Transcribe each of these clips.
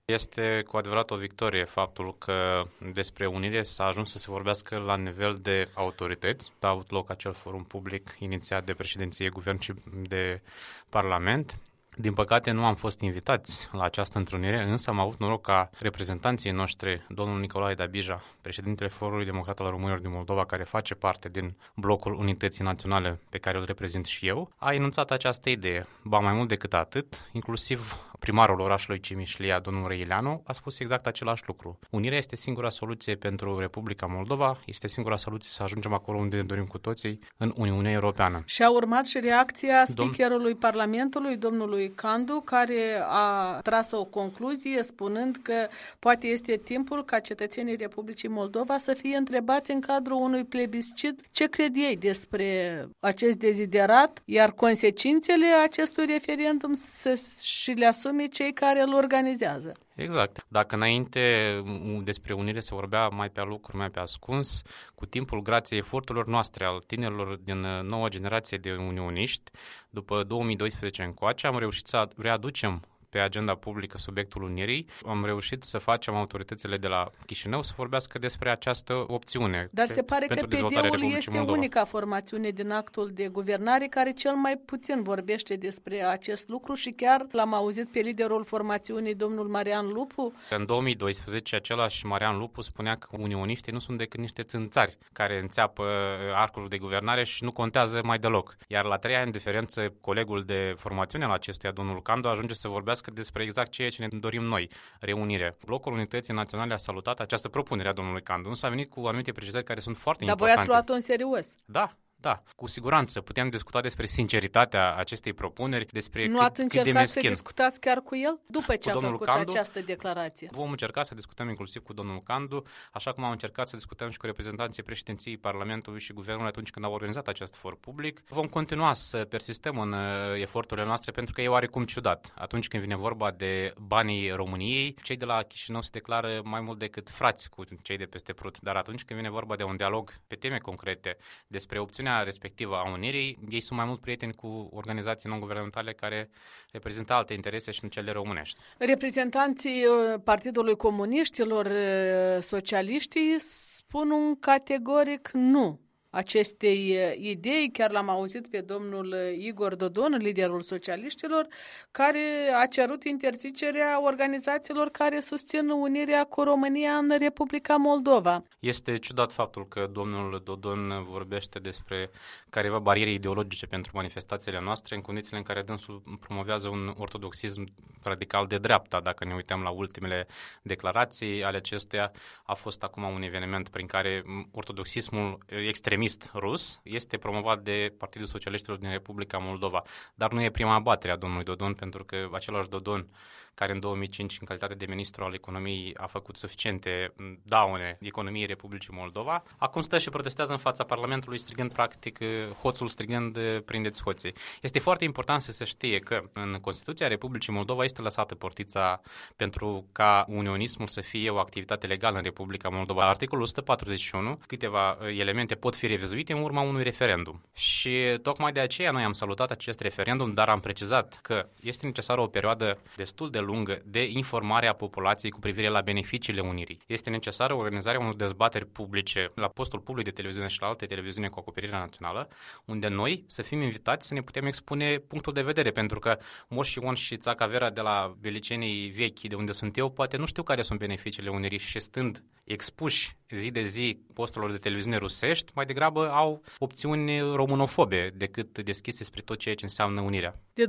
Este cu adevărat o victorie faptul că despre unire s-a ajuns să se vorbească la nivel de autorități. A avut loc acel forum public inițiat de președinție, guvern și de parlament. Din păcate nu am fost invitați la această întrunire, însă am avut noroc ca reprezentanții noștri, domnul Nicolae Dabija, președintele Forului Democrat al Românilor din Moldova, care face parte din blocul Unității Naționale pe care îl reprezint și eu, a enunțat această idee. Ba mai mult decât atât, inclusiv primarul orașului Cimișlia, domnul Răileanu, a spus exact același lucru. Unirea este singura soluție pentru Republica Moldova, este singura soluție să ajungem acolo unde ne dorim cu toții, în Uniunea Europeană. Și a urmat și reacția speakerului Parlamentului, domnului Candu, care a tras o concluzie spunând că poate este timpul ca cetățenii Republicii Moldova să fie întrebați în cadrul unui plebiscit ce cred ei despre acest deziderat, iar consecințele acestui referendum să și le asume cei care îl organizează. Exact. Dacă înainte despre unire se vorbea mai pe lucruri, mai pe ascuns, cu timpul, grație eforturilor noastre al tinerilor din noua generație de unioniști, după 2012 încoace, am reușit să readucem pe agenda publică subiectul unirii. Am reușit să facem autoritățile de la Chișinău să vorbească despre această opțiune. Dar se pare că PD-ul este unica formațiune din actul de guvernare care cel mai puțin vorbește despre acest lucru și chiar l-am auzit pe liderul formațiunii, domnul Marian Lupu. În 2012, același Marian Lupu spunea că unioniștii nu sunt decât niște țânțari care înțeapă arcul de guvernare și nu contează mai deloc. Iar la 3 ani diferență, colegul de formațiune al acestuia, domnul Candu, ajunge să vorbească despre exact ceea ce ne dorim noi, reunire. Blocul Unității Naționale a salutat această propunere a domnului Candu, însă a venit cu anumite precizări care sunt foarte importante. Dar voi ați luat-o în serios. Da, cu siguranță. Putem discuta despre sinceritatea acestei propuneri, despre nu ați încercat să discutați chiar cu el după ce a făcut această declarație? Vom încerca să discutăm inclusiv cu domnul Candu, așa cum am încercat să discutăm și cu reprezentanții președinției Parlamentului și Guvernului atunci când au organizat acest for public. Vom continua să persistăm în eforturile noastre pentru că e oarecum ciudat. Atunci când vine vorba de banii României, cei de la Chișinău se declară mai mult decât frați cu cei de peste Prut, dar atunci când vine vorba de un dialog pe teme concrete despre opțiunea respectivă a unirii, ei sunt mai mult prieteni cu organizații non-guvernamentale care reprezintă alte interese și nu cele românești. Reprezentanții Partidului Comuniștilor, socialiștii, spun un categoric nu acestei idei. Chiar l-am auzit pe domnul Igor Dodon, liderul socialiștilor, care a cerut interzicerea organizațiilor care susțin unirea cu România în Republica Moldova. Este ciudat faptul că domnul Dodon vorbește despre careva bariere ideologice pentru manifestațiile noastre în condițiile în care dânsul promovează un ortodoxism radical de dreapta. Dacă ne uităm la ultimele declarații ale acestuia, a fost acum un eveniment prin care ortodoxismul extremist rus este promovat de Partidul Socialiștilor din Republica Moldova. Dar nu e prima abatere a domnului Dodon, pentru că același Dodon, care în 2005, în calitate de ministru al economiei, a făcut suficiente daune economiei Republicii Moldova, acum stă și protestează în fața Parlamentului strigând, practic, hoțul strigând, prindeți hoții. Este foarte important să se știe că în Constituția Republicii Moldova este lăsată portița pentru ca unionismul să fie o activitate legală în Republica Moldova. Articolul 141, câteva elemente pot fi revizuite în urma unui referendum. Și tocmai de aceea noi am salutat acest referendum, dar am precizat că este necesară o perioadă destul de lungă de informare a populației cu privire la beneficiile unirii. Este necesară organizarea unor dezbateri publice la postul public de televiziune și la alte televiziune cu acoperire națională, unde noi să fim invitați să ne putem expune punctul de vedere, pentru că Moș Ion și Țaca Vera de la Belicenii vechi, de unde sunt eu, poate nu știu care sunt beneficiile unirii și stând expuși zi de zi posturilor de televiziune rusești, mai degrabă au opțiuni românofobe decât deschise spre tot ceea ce înseamnă unirea. De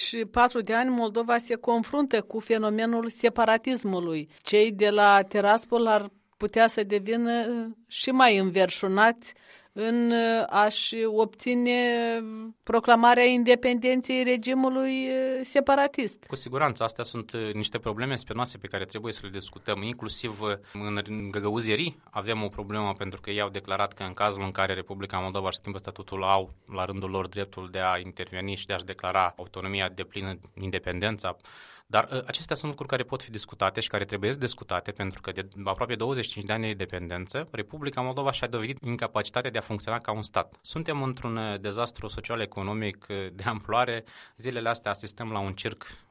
24 de ani Moldova se confruntă cu fenomenul separatismului. Cei de la Tiraspol ar putea să devină și mai înverșunați în a-și obține proclamarea independenței regimului separatist. Cu siguranță, astea sunt niște probleme spinoase pe care trebuie să le discutăm, inclusiv în găgăuzierii avem o problemă pentru că ei au declarat că în cazul în care Republica Moldova își schimbă statutul, au la rândul lor dreptul de a interveni și de a-și declara autonomia deplină, independența. Dar acestea sunt lucruri care pot fi discutate și care trebuie discutate pentru că de aproape 25 de ani de independență, Republica Moldova și-a dovedit incapacitatea de a funcționa ca un stat. Suntem într-un dezastru social-economic de amploare. Zilele astea asistăm la un circ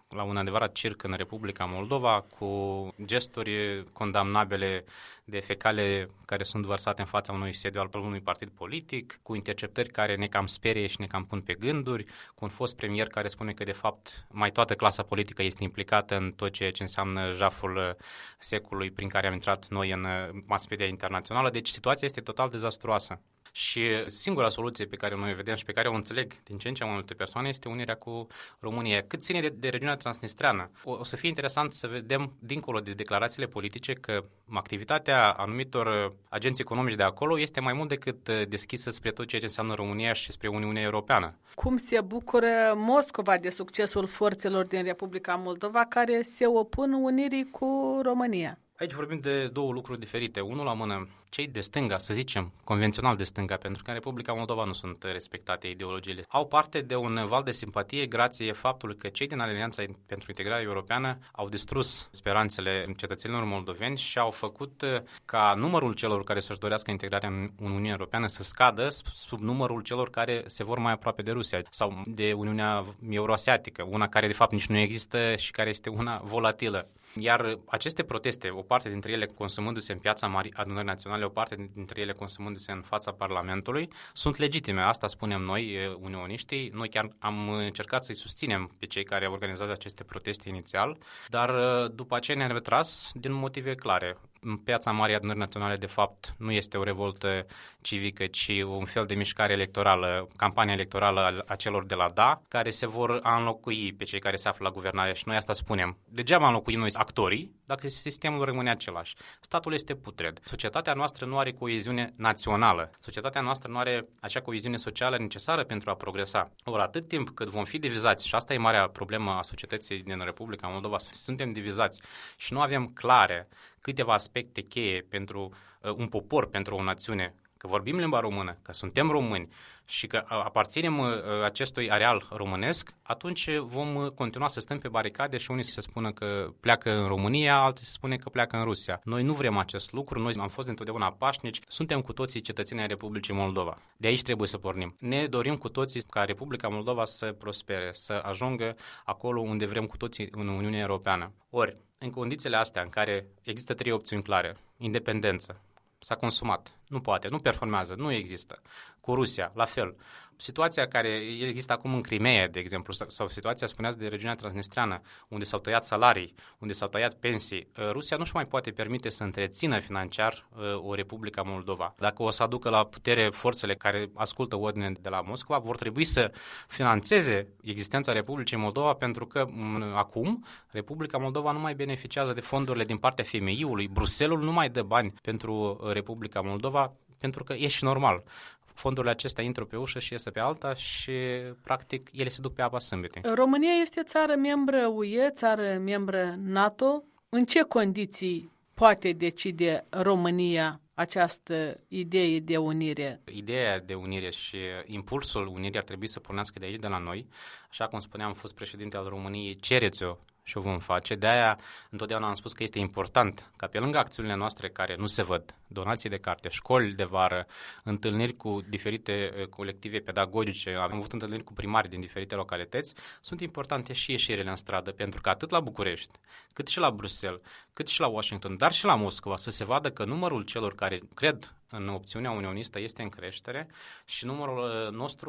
la un adevărat circ în Republica Moldova, cu gesturi condamnabile de fecale care sunt vărsate în fața unui sediu al unui partid politic, cu interceptări care ne cam sperie și ne cam pun pe gânduri, cu un fost premier care spune că de fapt mai toată clasa politică este implicată în tot ceea ce înseamnă jaful secolului prin care am intrat noi în mass media internațională. Deci situația este total dezastruoasă. Și singura soluție pe care noi o vedem și pe care o înțeleg din ce în ce mai multe persoane este unirea cu România. Cât ține de regiunea transnistreană, o să fie interesant să vedem, dincolo de declarațiile politice, că activitatea anumitor agenți economici de acolo este mai mult decât deschisă spre tot ceea ce înseamnă România și spre Uniunea Europeană. Cum se bucură Moscova de succesul forțelor din Republica Moldova care se opun unirii cu România? Aici vorbim de două lucruri diferite. Unul la mână, cei de stânga, să zicem, convențional de stânga, pentru că în Republica Moldova nu sunt respectate ideologiile, au parte de un val de simpatie grație faptului că cei din Alianța pentru Integrare Europeană au distrus speranțele cetățenilor moldoveni și au făcut ca numărul celor care să-și dorească integrarea în Uniunea Europeană să scadă sub numărul celor care se vor mai aproape de Rusia sau de Uniunea Euroasiatică, una care de fapt nici nu există și care este una volatilă. Iar aceste proteste, o parte dintre ele consumându-se în piața Marii Adunării Naționale, o parte dintre ele consumându-se în fața Parlamentului, sunt legitime. Asta spunem noi, unioniștii. Noi chiar am încercat să-i susținem pe cei care organizează aceste proteste inițial, dar după aceea ne-am retras din motive clare. În piața Marii Adunări Naționale, de fapt, nu este o revoltă civică, ci un fel de mișcare electorală, campanie electorală a celor de la DA, care se vor înlocui pe cei care se află la guvernare și noi asta spunem. Degeaba înlocuim noi actorii dacă sistemul rămâne același. Statul este putred. Societatea noastră nu are coeziune națională. Societatea noastră nu are acea coeziune socială necesară pentru a progresa. Ori atât timp cât vom fi divizați, și asta e marea problemă a societății din Republica Moldova, suntem divizați și nu avem clare câteva aspecte cheie pentru un popor, pentru o națiune, că vorbim limba română, că suntem români și că aparținem acestui areal românesc, atunci vom continua să stăm pe baricade și unii să spună că pleacă în România, alții să spune că pleacă în Rusia. Noi nu vrem acest lucru, noi am fost întotdeauna pașnici, suntem cu toții cetățenii ai Republicii Moldova. De aici trebuie să pornim. Ne dorim cu toții ca Republica Moldova să prospere, să ajungă acolo unde vrem cu toții în Uniunea Europeană. Ori, în condițiile astea în care există trei opțiuni clare, independență, s-a consumat, nu poate, nu performează, nu există. Cu Rusia, la fel. Situația care există acum în Crimeea, de exemplu, sau situația, spuneați, de regiunea transnistreană, unde s-au tăiat salarii, unde s-au tăiat pensii, Rusia nu-și mai poate permite să întrețină financiar o Republica Moldova. Dacă o să aducă la putere forțele care ascultă ordine de la Moscova, vor trebui să financeze existența Republicii Moldova, pentru că acum Republica Moldova nu mai beneficiază de fondurile din partea FMI-ului. Bruxelles nu mai dă bani pentru Republica Moldova, pentru că e și normal. Fondurile acestea intră pe ușă și iese pe alta și, practic, ele se duc pe apa sâmbetei. România este țară membră UE, țară membră NATO. În ce condiții poate decide România această idee de unire? Ideea de unire și impulsul unirii ar trebui să pornească de aici, de la noi. Așa cum spuneam, am fost președinte al României, cereți-o și o vom face. De-aia întotdeauna am spus că este important ca pe lângă acțiunile noastre care nu se văd, donații de carte, școli de vară, întâlniri cu diferite colective pedagogice, am avut întâlniri cu primari din diferite localități, sunt importante și ieșirile în stradă, pentru că atât la București, cât și la Bruxelles, cât și la Washington, dar și la Moscova, să se vadă că numărul celor care cred în opțiunea unionistă este în creștere și numărul nostru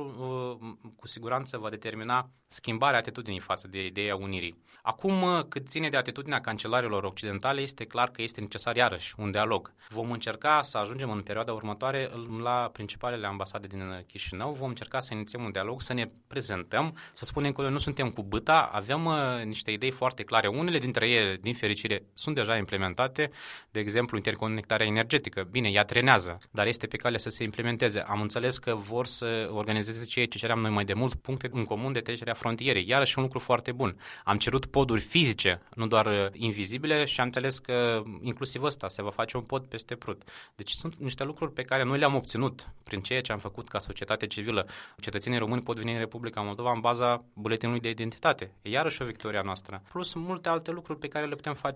cu siguranță va determina schimbarea atitudinii față de ideea unirii. Acum, cât ține de atitudinea cancelarilor occidentale, este clar că este necesar iarăși un dialog. Vom încerca să ajungem în perioada următoare la principalele ambasade din Chișinău, vom încerca să inițiem un dialog, să ne prezentăm, să spunem că noi nu suntem cu bâta, avem niște idei foarte clare. Unele dintre ele, din fericire, sunt deja implementate, de exemplu, interconectarea energetică. Bine, ea trenează, dar este pe cale să se implementeze. Am înțeles că vor să organizeze ceea ce ceream noi mai de mult, puncte în comun de trecerea frontierei. Iarăși un lucru foarte bun. Am cerut poduri fizice, nu doar invizibile, și am înțeles că inclusiv ăsta se va face un pod peste Prut. Deci sunt niște lucruri pe care noi le-am obținut prin ceea ce am făcut ca societate civilă. Cetățenii români pot veni în Republica Moldova în baza buletinului de identitate. E iarăși o victoria noastră. Plus multe alte lucruri pe care le putem face în calitate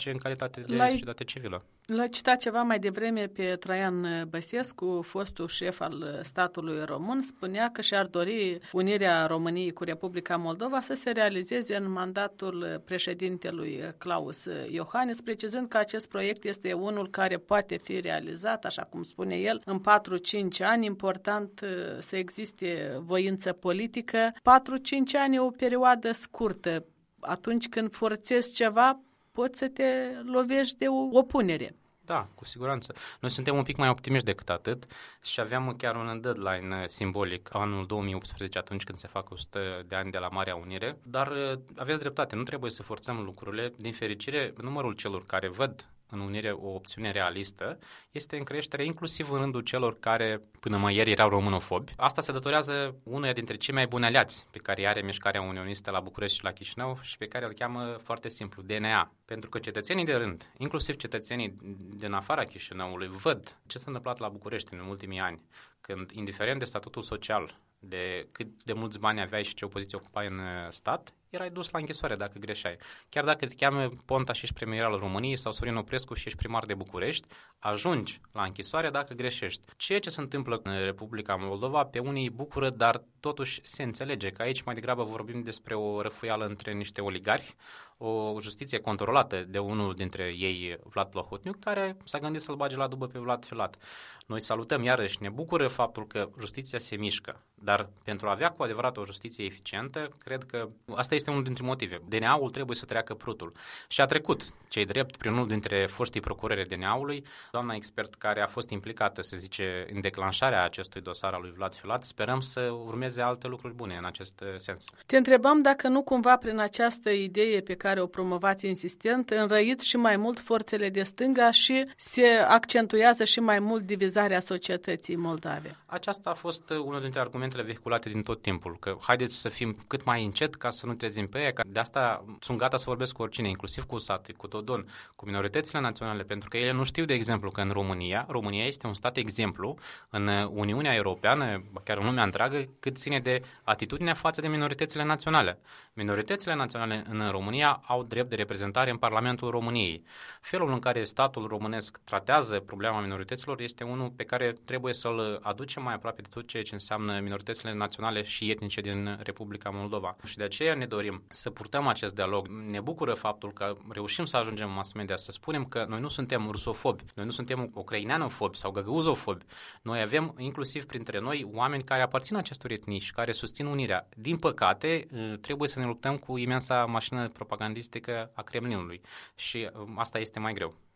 societate de societate civilă. L-a citat ceva mai devreme pe Traian Băsescu, fostul șef al statului român, spunea că și-ar dori unirea României cu Republica Moldova să se realizeze în mandatul președintelui Klaus Iohannis, precizând că acest proiect este unul care poate fi realizat, așa cum spune el, în 4-5 ani. Important să existe voință politică. 4-5 ani e o perioadă scurtă. Atunci când forțezi ceva, poți să te lovești de o opunere. Da, cu siguranță. Noi suntem un pic mai optimiști decât atât și aveam chiar un deadline simbolic, anul 2018, atunci când se fac 100 de ani de la Marea Unire, dar aveți dreptate, nu trebuie să forțăm lucrurile. Din fericire, numărul celor care văd în unire o opțiune realistă este în creștere, inclusiv în rândul celor care până mai ieri erau românofobi. Asta se datorează unuia dintre cei mai buni aliați pe care are mișcarea unionistă la București și la Chișinău și pe care îl cheamă foarte simplu, DNA. Pentru că cetățenii de rând, inclusiv cetățenii din afara Chișinăului, văd ce s-a întâmplat la București în ultimii ani, când, indiferent de statutul social, de cât de mulți bani aveai și ce opoziție ocupai în stat, erai dus la închisoare dacă greșeai. Chiar dacă te cheamă Ponta și ești premier al României sau Sorin Oprescu și ești primar de București, ajungi la închisoare dacă greșești. Ceea ce se întâmplă în Republica Moldova pe unii îi bucură, dar totuși se înțelege că aici mai degrabă vorbim despre o răfuială între niște oligarhi, o justiție controlată de unul dintre ei, Vlad Plahotniuc, care s-a gândit să-l bage la dubă pe Vlad Filat. Noi salutăm iarăși, ne bucură faptul că justiția se mișcă, dar pentru a avea cu adevărat o justiție eficientă, cred că asta este unul dintre motive. DNA-ul trebuie să treacă prutul. Și a trecut, cei drept, prin unul dintre foștii procurori DNA-ului, doamna expert care a fost implicată, să zice, în declanșarea acestui dosar al lui Vlad Filat. Sperăm să urmeze alte lucruri bune în acest sens. Te întrebam dacă nu cumva prin această idee pe care o promovați insistent, înrăiți și mai mult forțele de stânga și se accentuează și mai mult divizarea societății moldave. Aceasta a fost unul dintre argumentele vehiculate din tot timpul, că haideți să fim cât mai încet ca să nu trezim pe ea, că de asta sunt gata să vorbesc cu oricine, inclusiv cu Sati, cu Dodon, cu minoritățile naționale, pentru că ele nu știu, de exemplu, că în România este un stat exemplu în Uniunea Europeană, chiar în lumea întreagă, cât ține de atitudinea față de minoritățile naționale. Minoritățile naționale în România au drept de reprezentare în Parlamentul României. Felul în care statul românesc tratează problema minorităților este unul pe care trebuie să-l aducem mai aproape de tot ceea ce înseamnă minoritățile naționale și etnice din Republica Moldova. Și de aceea ne dorim să purtăm acest dialog. Ne bucură faptul că reușim să ajungem în mass media să spunem că noi nu suntem rusofobi, noi nu suntem ucraineanofobi sau găgăuzofobi. Noi avem inclusiv printre noi oameni care aparțin acestor etnii și care susțin unirea. Din păcate, trebuie să ne luptăm cu imensa mașină propagandistică a Kremlinului și asta este mai greu.